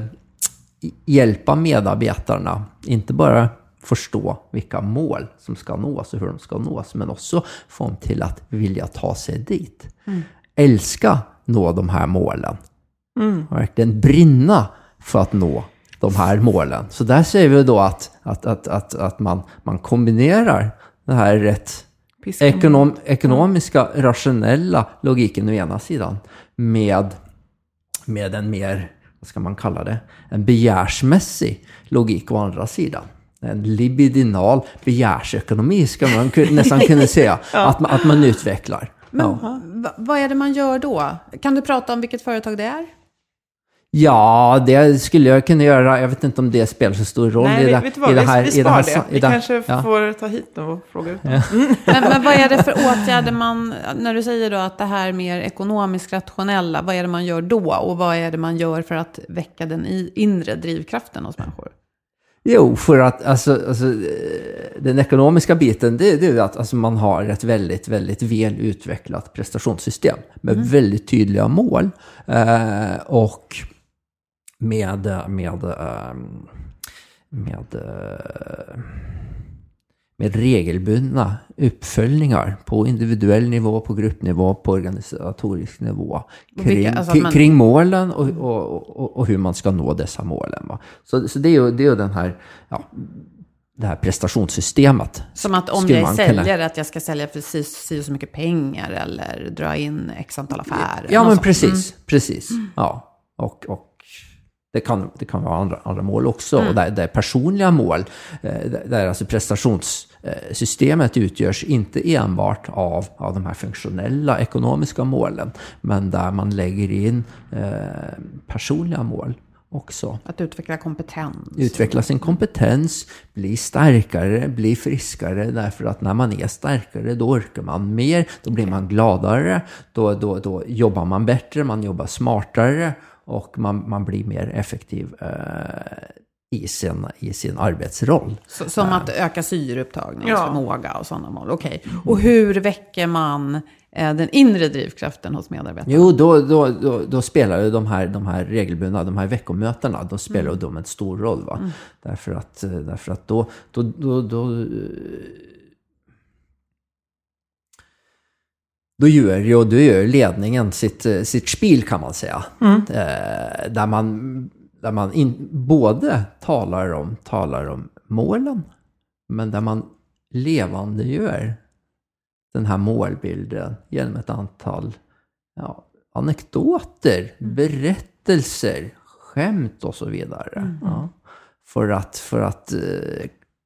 hjälpa medarbetarna, inte bara förstå vilka mål som ska nås och hur de ska nås, men också få dem till att vilja ta sig dit. Mm. Älska nå de här målen. Mm. Verkligen brinna för att nå de här målen. Så där säger vi då att, att, att, att, att man, man kombinerar det här rätt ekonom, ekonomiska, rationella logiken å ena sidan med, med en mer, vad ska man kalla det, en begärsmässig logik å andra sidan. En libidinal begärsekonomi ska man nästan kunna säga ja. att, man, att man utvecklar. Men ja. v- vad är det man gör då? Kan du prata om vilket företag det är? Ja, det skulle jag kunna göra. Jag vet inte om det spelar så stor roll. Nej, i det, vet du vad? I det här, vi, vi i det här, det. Vi i det, kanske ja. får ta hit dem och fråga ut dem. Ja. Mm. men, men vad är det för åtgärder man, när du säger då att det här mer ekonomiskt rationella, vad är det man gör då? Och vad är det man gör för att väcka den inre drivkraften hos människor? Jo, för att alltså, alltså, den ekonomiska biten, det, det är att alltså, man har ett väldigt, väldigt väl utvecklat prestationssystem med mm. väldigt tydliga mål eh, och med med med med regelbundna uppföljningar på individuell nivå, på gruppnivå, på organisatorisk nivå kring, Vilka, alltså man... kring målen och, och, och, och hur man ska nå dessa målen. Va? Så, så det är ju, det är ju den här, ja, det här prestationssystemet. Som att om jag säljer kunna... att jag ska sälja precis så, så mycket pengar eller dra in x antal affärer. Ja, men sånt. precis, mm. precis. Ja, och, och Det kan, det kan vara andra, andra mål också. Mm. Och där, där personliga mål, där, där alltså prestationssystemet utgörs inte enbart av, av de här funktionella ekonomiska målen, men där man lägger in eh, personliga mål också. Att utveckla kompetens. Utveckla sin kompetens, bli starkare, bli friskare. Därför att när man är starkare, då orkar man mer, då blir man gladare, då, då, då jobbar man bättre, man jobbar smartare. och man, man blir mer effektiv eh, i, sin, i sin arbetsroll. Så, som uh. att öka syreupptagningsförmåga ja. och sådana mål. Okej. Okay. Och hur väcker man eh, den inre drivkraften hos medarbetarna? Jo, då, då, då, då spelar ju de här, de här regelbundna, de här veckomötena, de spelar mm. de en stor roll. Va? Mm. Därför att, därför att då, då, då, då Då gör ju då gör ledningen sitt, sitt spel kan man säga. Mm. Eh, där man, där man in, både talar om, talar om målen, men där man levandegör den här målbilden genom ett antal ja, anekdoter, mm. berättelser, skämt och så vidare. Mm. Ja, för att, för att eh,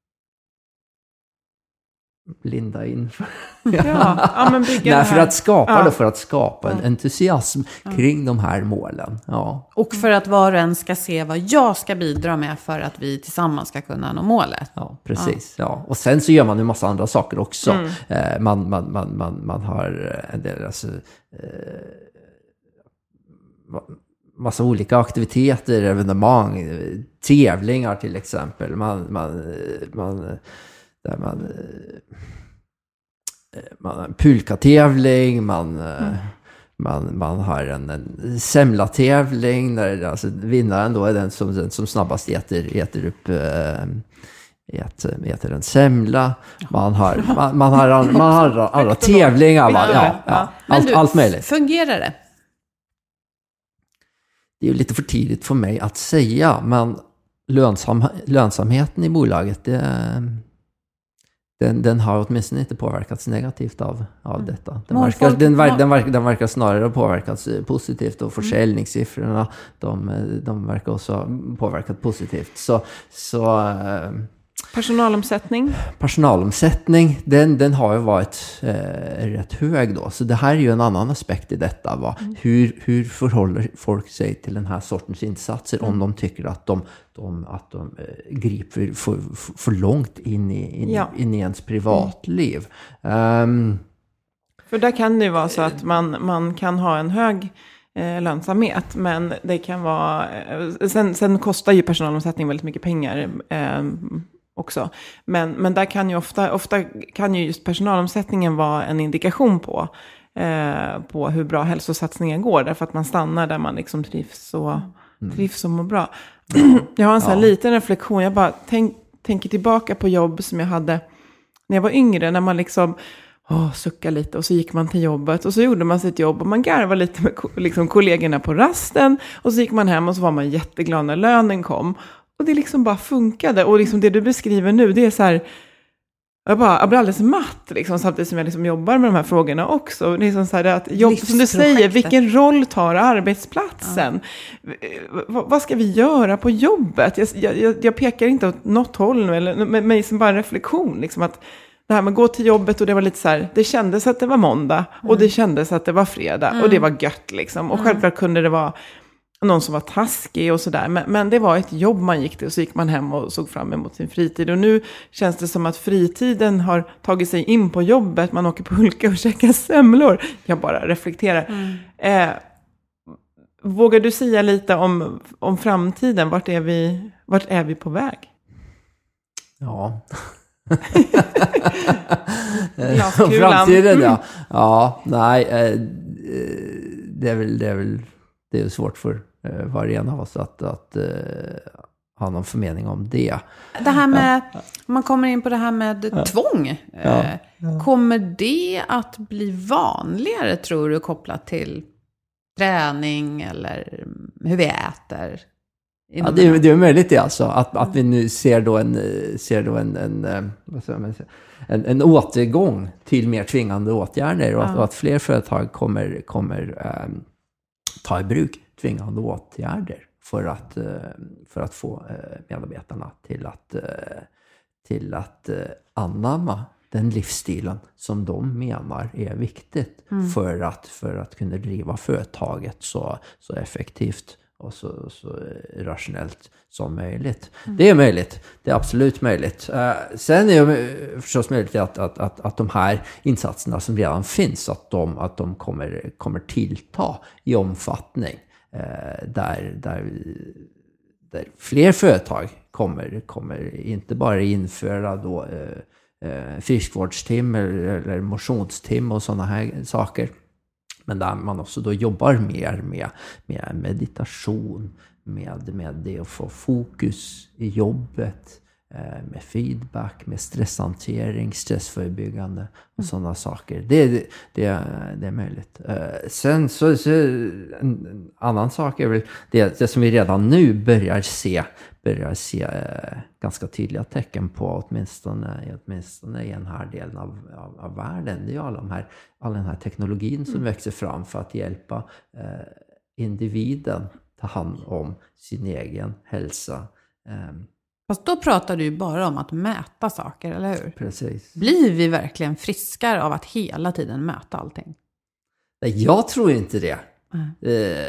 linda in för, ja, ja, men Nej, för att skapa ja. då, för att skapa en entusiasm ja. kring de här målen. Ja. Och för att var och en ska se vad jag ska bidra med för att vi tillsammans ska kunna nå målet. Ja, precis. Ja. Ja. Och sen så gör man en massa andra saker också. Mm. Eh, man, man, man, man, man har en del alltså, eh, massa olika aktiviteter, evenemang, tävlingar till exempel. Man, man, man där man, man har en pulkatävling, man, mm. man, man har en, en semlatävling där alltså vinnaren då är den som, den som snabbast äter, äter upp äter, äter en semla. Man har, man, man har, man har alla tävlingar. Man, ja, ja, allt, du, allt möjligt. Fungerar det? Det är ju lite för tidigt för mig att säga, men lönsam, lönsamheten i bolaget det Den, den har åtminstone inte påverkats negativt av, av mm. detta. Den verkar, den, ver, den, verkar, den verkar snarare påverkats positivt och försäljningssiffrorna de, de verkar också påverkat positivt. Så, så, personalomsättning? Personalomsättning, den, den har ju varit eh, rätt hög då. Så det här är ju en annan aspekt i detta. Va? Mm. Hur, hur förhåller folk sig till den här sortens insatser mm. om de tycker att de, de, att de eh, griper för, för, för långt in i, in, ja. in i ens privatliv. Mm. Um, för där kan det ju vara så att man, man kan ha en hög eh, lönsamhet, men det kan vara... Eh, sen, sen kostar ju personalomsättning väldigt mycket pengar eh, också. Men, men där kan ju ofta, ofta kan ju just personalomsättningen vara en indikation på, eh, på hur bra hälsosatsningen går. Därför att man stannar där man liksom trivs och, mm. trivs och mår bra. Mm. Jag har en sån här ja. liten reflektion. Jag bara tänk, tänker tillbaka på jobb som jag hade när jag var yngre. När man liksom åh, suckade lite och så gick man till jobbet. Och så gjorde man sitt jobb och man garvade lite med liksom, kollegorna på rasten. Och så gick man hem och så var man jätteglad när lönen kom. Och det liksom bara funkade. Och liksom det du beskriver nu, det är så här... Jag, bara, jag blir alldeles matt liksom, samtidigt som jag liksom jobbar med de här frågorna också. Det är som, så här, att jobb, som du säger, vilken roll tar arbetsplatsen? Ja. V- vad ska vi göra på jobbet? Jag, jag, jag pekar inte åt något håll nu, eller med mig som bara en reflektion. Liksom, att det här med att gå till jobbet och det var lite så här, det kändes att det var måndag mm. och det kändes att det var fredag mm. och det var gött liksom. Och mm. självklart kunde det vara någon som var taskig och sådär. Men, men det var ett jobb man gick till och så gick man hem och såg fram emot sin fritid. Och nu känns det som att fritiden har tagit sig in på jobbet. Man åker på Hulka och käkar semlor. Jag bara reflekterar. Mm. Eh, vågar du säga lite om, om framtiden? Vart är vi, vart är vi på väg? Ja. Framtiden, ja. Ja, nej. Eh, det är väl... Det är väl det är svårt för eh, var och en av oss att, att eh, ha någon förmening om det. Det här med, ja. om man kommer in på det här med ja. tvång. Ja. Eh, ja. Kommer det att bli vanligare, tror du, kopplat till träning eller hur vi äter? Ja, det, är, det är möjligt det alltså. Att, att vi nu ser då en, ser då en, en, vad säger man, en, en återgång till mer tvingande åtgärder. Och, ja. att, och att fler företag kommer... kommer um, ta i bruk tvingande åtgärder för att, för att få medarbetarna till att, till att anamma den livsstilen som de menar är viktigt mm. för, att, för att kunna driva företaget så, så effektivt och så, så rationellt som möjligt. Mm. Det är möjligt. Det är absolut möjligt. Uh, sen är det förstås möjligt att, att, att, att de här insatserna som redan finns, att de, att de kommer, kommer tillta i omfattning. eh, där, där, där fler företag kommer, kommer inte bara införa då, eh, eh, friskvårdstim eller, eller motionstim och sådana här saker. Men där man också då jobbar mer med, med meditation, med, med det att få fokus i jobbet, med feedback, med stresshantering, stressförebyggande och sådana saker. Det, det, det, det är möjligt. Sen så, så en annan sak är väl det, det som vi redan nu börjar se, börjar se ganska tydliga tecken på, åtminstone, åtminstone i den här delen av, av, av världen. Det är alla de här, all den här teknologin som mm. växer fram för att hjälpa eh, individen ta hand om sin egen hälsa. Eh, Fast då pratar du ju bara om att mäta saker, eller hur? Precis. Blir vi verkligen friskare av att hela tiden mäta allting? Jag tror inte det. Mm. Eh,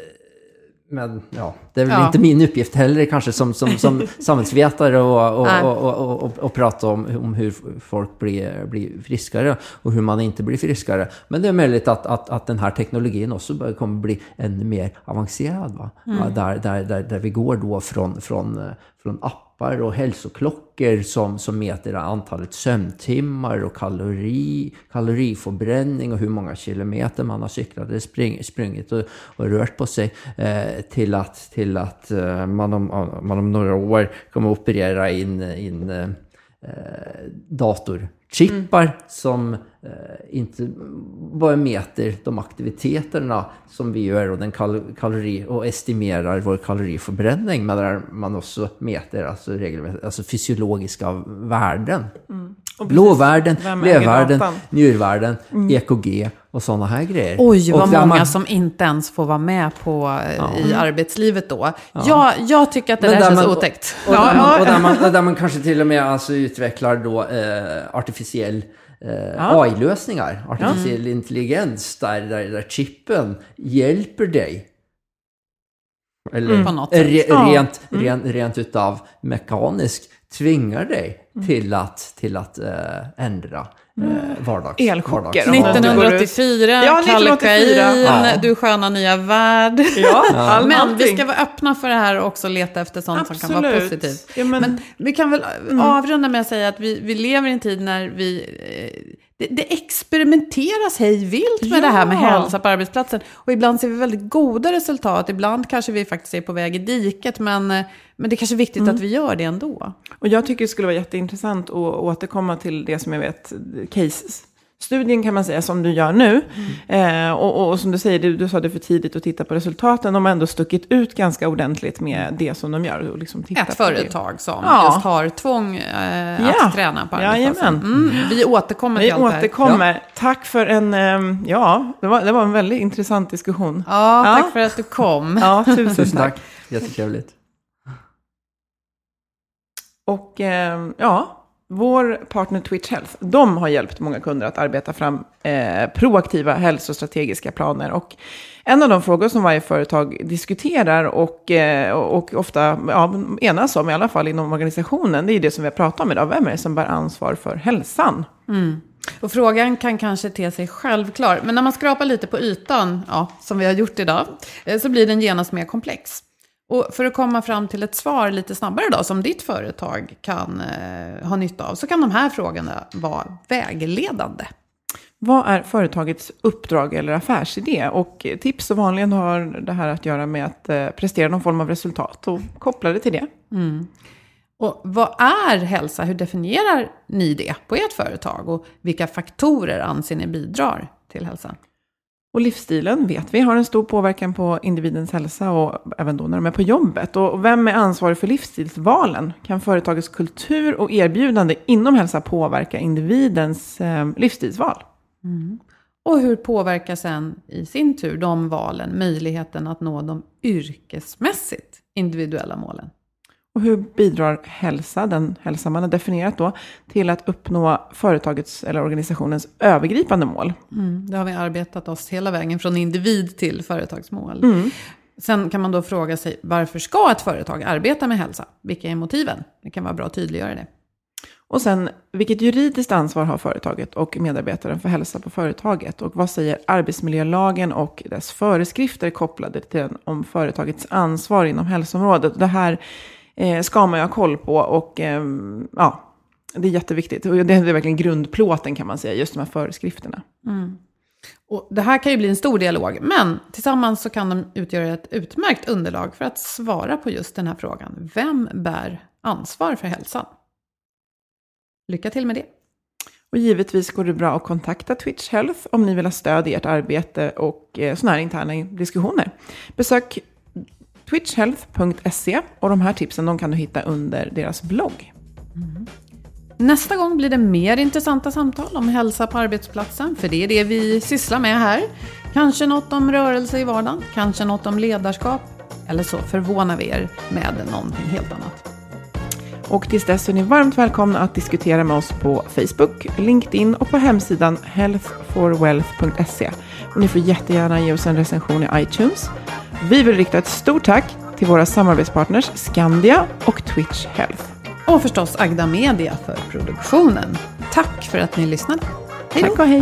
men ja, det är väl ja. inte min uppgift heller kanske som, som, som samhällsvetare och, och, och, och, och, och prata om, om hur folk blir, blir friskare och hur man inte blir friskare. Men det är möjligt att, att, att den här teknologin också kommer bli ännu mer avancerad. Va? Mm. Ja, där, där, där, där vi går då från, från, från appar och hälsoklockor som, som mäter antalet sömntimmar och kalori, kaloriförbränning och hur många kilometer man har cyklat eller spring, sprungit och, och rört på sig eh, till att, till att eh, man, om, man om några år kommer att operera in, in eh, datorchippar mm. som eh, inte bara mäter de aktiviteterna som vi gör och den kal- kalori och estimerar vår kaloriförbränning, men där man också mäter alltså, regelmässigt, alltså fysiologiska värden. Mm. Blåvärden, levvärden, njurvärden, mm. E K G och sådana här grejer. Oj, vad många man... som inte ens får vara med på ja. i arbetslivet då. Ja. Jag, jag tycker att det Men där, där känns man, otäckt. Och, och, ja, där, man, och där, man, där man kanske till och med alltså utvecklar då eh, artificiell eh, ja. A I-lösningar, artificiell mm. intelligens, där, där, där chippen hjälper dig. Eller mm. på något sätt. Re, ja. rent, mm. rent, rent utav mekaniskt tvingar dig mm. till att, till att äh, ändra äh, vardags. Elchocker. nittonhundraåttiofyra, ja, kalkain, ja. Du sköna nya värld. Ja, ja. Men vi ska vara öppna för det här och också leta efter sånt Absolut. Som kan vara positivt. Ja, men... men vi kan väl mm. avrunda med att säga att vi, vi lever i en tid när vi... Eh, Det, det experimenteras hej vilt med ja. Det här med hälsa på arbetsplatsen. Och ibland ser vi väldigt goda resultat. Ibland kanske vi faktiskt är på väg i diket. Men, men det är kanske viktigt mm. att vi gör det ändå. Och jag tycker det skulle vara jätteintressant att återkomma till det som jag vet, cases. Studien kan man säga som du gör nu. Mm. Eh, och, och som du säger, du, du sa det för tidigt att titta på resultaten. De har ändå stuckit ut ganska ordentligt med det som de gör. Och liksom titta Ett på företag det. som ja. just har tvång eh, ja. att träna på arbetsplatsen. Mm. Vi återkommer Vi till allt återkommer. Ja. Tack för en, eh, ja, det var, det var en väldigt intressant diskussion. Ja, tack ja. För att du kom. Ja, tusen, tusen tack. Jättetrevligt. Och eh, ja... Vår partner Twitch Health, de har hjälpt många kunder att arbeta fram eh, proaktiva hälsostrategiska planer. Och en av de frågor som varje företag diskuterar och, eh, och ofta ja, enas om, i alla fall inom organisationen, det är det som vi har pratat om idag. Vem är det som bär ansvar för hälsan? Mm. Och frågan kan kanske te sig självklar, men när man skrapar lite på ytan, ja, som vi har gjort idag, eh, så blir den genast mer komplex. Och för att komma fram till ett svar lite snabbare då, som ditt företag kan eh, ha nytta av, så kan de här frågorna vara vägledande. Vad är företagets uppdrag eller affärsidé? Och tips och vanligen har det här att göra med att eh, prestera någon form av resultat och koppla det till det. Mm. Och vad är hälsa? Hur definierar ni det på ert företag? Och vilka faktorer anser ni bidrar till hälsan? Och livsstilen vet vi har en stor påverkan på individens hälsa och även då när de är på jobbet. Och vem är ansvarig för livsstilsvalen? Kan företagets kultur och erbjudande inom hälsa påverka individens eh, livsstilsval? Mm. Och hur påverkar sen i sin tur de valen möjligheten att nå de yrkesmässigt individuella målen? Och hur bidrar hälsa, den hälsa man har definierat då, till att uppnå företagets eller organisationens övergripande mål? Mm, det har vi arbetat oss hela vägen från individ till företagsmål. Mm. Sen kan man då fråga sig, varför ska ett företag arbeta med hälsa? Vilka är motiven? Det kan vara bra att tydliggöra det. Och sen, vilket juridiskt ansvar har företaget och medarbetaren för hälsa på företaget? Och vad säger arbetsmiljölagen och dess föreskrifter kopplade till den om företagets ansvar inom hälsoområdet? Det här eh, ska man ju ha koll på och eh, ja, det är jätteviktigt. Och det är verkligen grundplåten kan man säga, just de här föreskrifterna. Mm. Och det här kan ju bli en stor dialog, men tillsammans så kan de utgöra ett utmärkt underlag för att svara på just den här frågan. Vem bär ansvar för hälsan? Lycka till med det. Och givetvis går det bra att kontakta Twitch Health om ni vill ha stöd i ert arbete och eh, såna här interna diskussioner. Besök twitch health punkt se och de här tipsen de kan du hitta under deras blogg. Mm. Nästa gång blir det mer intressanta samtal om hälsa på arbetsplatsen, för det är det vi sysslar med här. Kanske något om rörelse i vardagen, kanske något om ledarskap, eller så förvånar vi er med någonting helt annat. Och tills dess är ni varmt välkomna att diskutera med oss på Facebook, LinkedIn och på hemsidan health for wealth punkt se. Och ni får jättegärna ge oss en recension i iTunes. Vi vill rikta ett stort tack till våra samarbetspartners Skandia och Twitch Health. Och förstås Agda Media för produktionen. Tack för att ni lyssnade. Hej då. Tack och hej.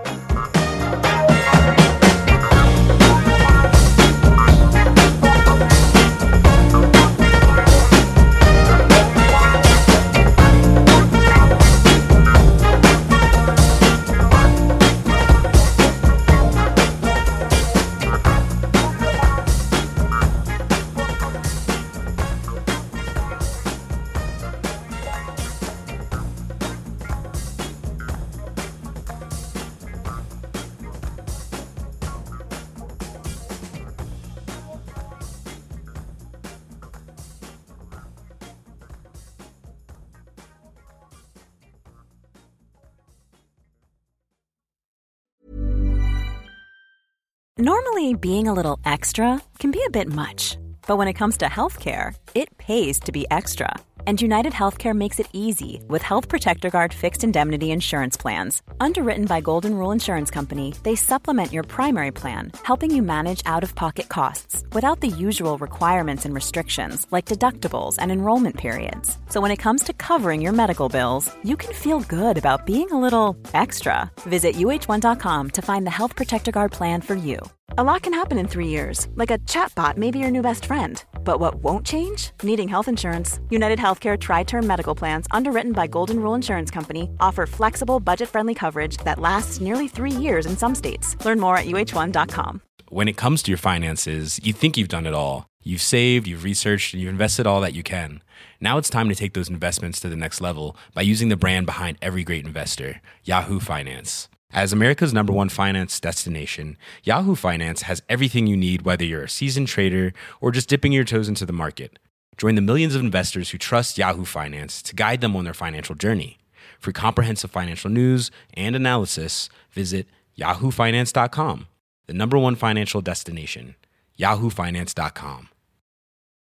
Normally, being a little extra can be a bit much, but when it comes to healthcare, it pays to be extra. And United Healthcare makes it easy with Health Protector Guard fixed indemnity insurance plans. Underwritten by Golden Rule Insurance Company, they supplement your primary plan, helping you manage out-of-pocket costs without the usual requirements and restrictions like deductibles and enrollment periods. So when it comes to covering your medical bills, you can feel good about being a little extra. Visit U H one dot com to find the Health Protector Guard plan for you. A lot can happen in three years, like a chatbot may be your new best friend. But what won't change? Needing health insurance. United Healthcare Tri-Term Medical Plans, underwritten by Golden Rule Insurance Company, offer flexible, budget-friendly coverage that lasts nearly three years in some states. Learn more at U H one dot com. When it comes to your finances, you think you've done it all. You've saved, you've researched, and you've invested all that you can. Now it's time to take those investments to the next level by using the brand behind every great investor, Yahoo Finance. As America's number one finance destination, Yahoo Finance has everything you need, whether you're a seasoned trader or just dipping your toes into the market. Join the millions of investors who trust Yahoo Finance to guide them on their financial journey. For comprehensive financial news and analysis, visit yahoo finance dot com, the number one financial destination, yahoo finance dot com.